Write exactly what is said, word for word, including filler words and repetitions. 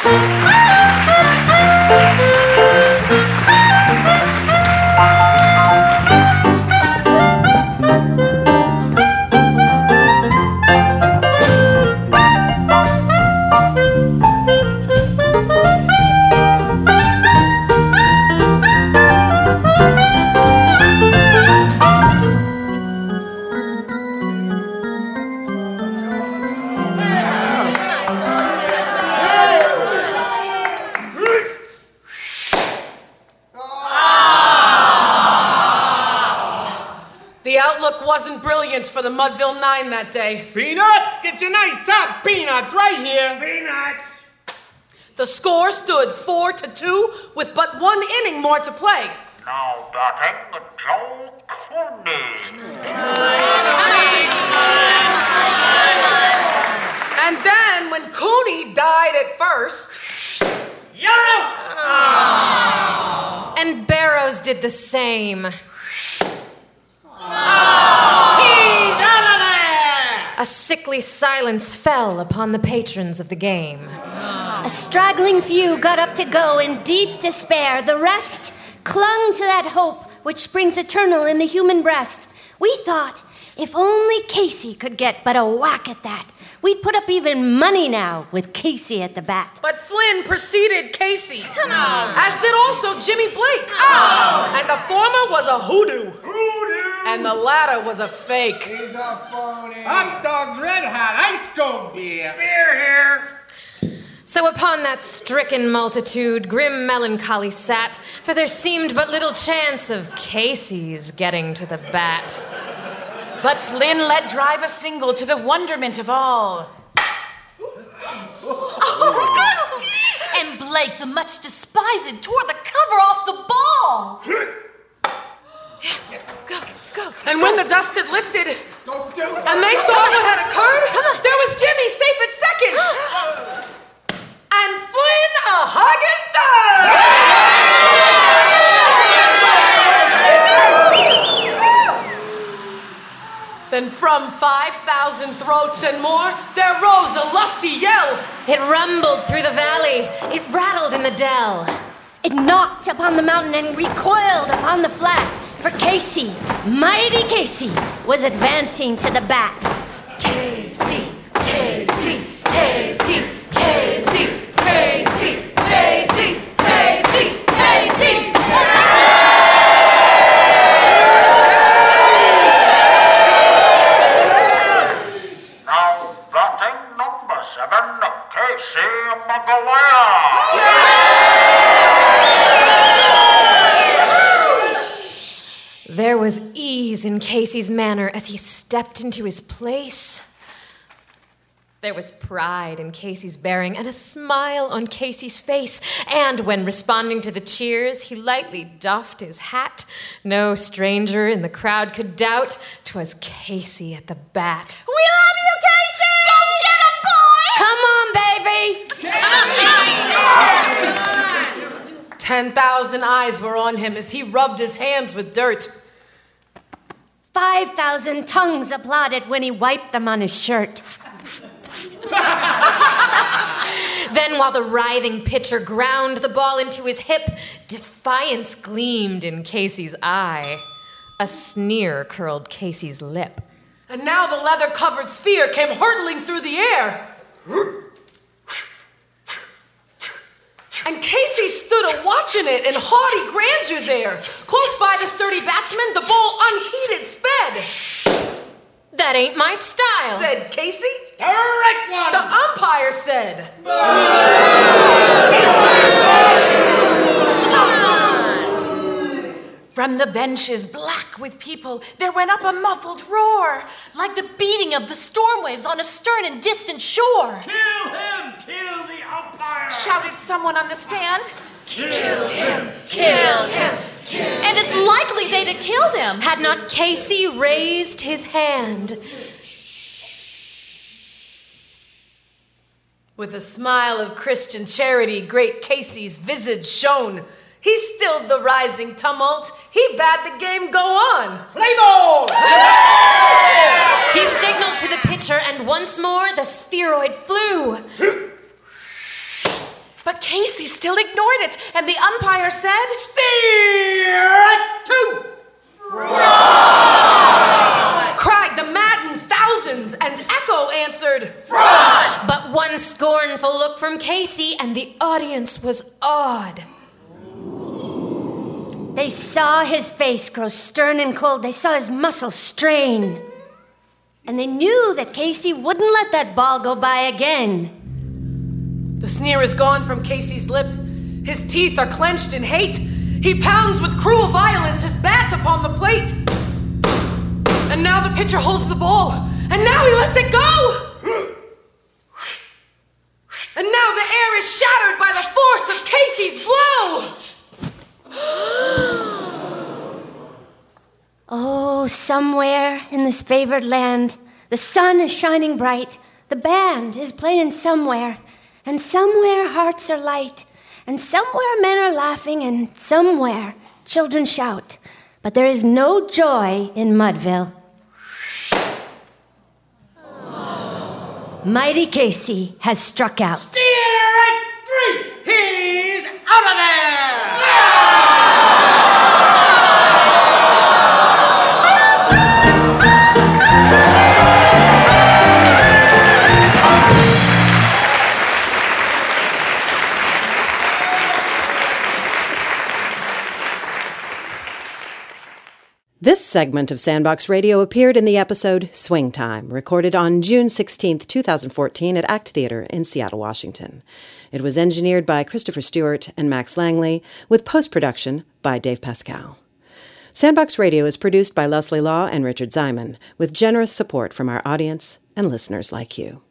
Wasn't brilliant for the Mudville Nine that day. Peanuts! Get your nice hot peanuts right here. Peanuts! The score stood four to two with but one inning more to play. Now batting, Joe Cooney. And then when Cooney died at first, you're out! Oh. And Barrows did the same. Oh. He's out of there! A sickly silence fell upon the patrons of the game. A straggling few got up to go in deep despair. The rest clung to that hope which springs eternal in the human breast. We thought, if only Casey could get but a whack at that, we'd put up even money now with Casey at the bat. But Flynn preceded Casey. Come on. As did also Jimmy Blake. Oh. And the former was a hoodoo. Hoodoo. And the latter was a fake. He's a phony. Hot dogs, red hot, ice cold beer. Beer here. So upon that stricken multitude, grim melancholy sat, for there seemed but little chance of Casey's getting to the bat. But Flynn let drive a single to the wonderment of all. Oh, and Blake, the much despised, tore the cover off the ball. Go, go. And when the dust had lifted, and they saw what had occurred, there was Jimmy safe at second. And Flynn a hugging third. Then from five thousand throats and more, there rose a lusty yell. It rumbled through the valley. It rattled in the dell. It knocked upon the mountain and recoiled upon the flat. For Casey, mighty Casey, was advancing to the bat. Casey, Casey, Casey, Casey, Casey, Casey, Casey, Casey. Now batting number seven, Casey Maguire. There was ease in Casey's manner as he stepped into his place. There was pride in Casey's bearing and a smile on Casey's face. And when responding to the cheers, he lightly doffed his hat. No stranger in the crowd could doubt 'twas Casey at the bat. We love you, Casey! Go get him, boy! Come on, baby! Ten thousand eyes were on him as he rubbed his hands with dirt. Five thousand tongues applauded when he wiped them on his shirt. Then while the writhing pitcher ground the ball into his hip, defiance gleamed in Casey's eye. A sneer curled Casey's lip. And now the leather-covered sphere came hurtling through the air. And Casey stood a-watching it in haughty grandeur there. Close by the sturdy batsman, the ball unheeded sped. That ain't my style, said Casey. Correct one. The umpire said. From the benches, black with people, there went up a muffled roar. Like the beating of the storm waves on a stern and distant shore. Kill him! Kill the umpire! Shouted someone on the stand. Kill him! Kill him! Kill him! And it's likely they'd have killed him had not Casey raised his hand. With a smile of Christian charity, great Casey's visage shone. He stilled the rising tumult. He bade the game go on. Play ball! He signaled to the pitcher, and once more the spheroid flew. But Casey still ignored it, and the umpire said, Strike two! Cried the maddened thousands, and Echo answered, Fraud! But one scornful look from Casey, and the audience was awed. They saw his face grow stern and cold. They saw his muscles strain. And they knew that Casey wouldn't let that ball go by again. The sneer is gone from Casey's lip. His teeth are clenched in hate. He pounds with cruel violence his bat upon the plate. And now the pitcher holds the ball. And now he lets it go. And now the air is shattered by the force of Casey's blow. Oh, somewhere in this favored land, the sun is shining bright, the band is playing somewhere, and somewhere hearts are light, and somewhere men are laughing, and somewhere children shout. But there is no joy in Mudville. Mighty Casey has struck out. Strike three! He's out of there! This segment of Sandbox Radio appeared in the episode Swing Time, recorded on June sixteenth, twenty fourteen at ACT Theater in Seattle, Washington. It was engineered by Christopher Stewart and Max Langley, with post-production by Dave Pascal. Sandbox Radio is produced by Leslie Law and Richard Ziman, with generous support from our audience and listeners like you.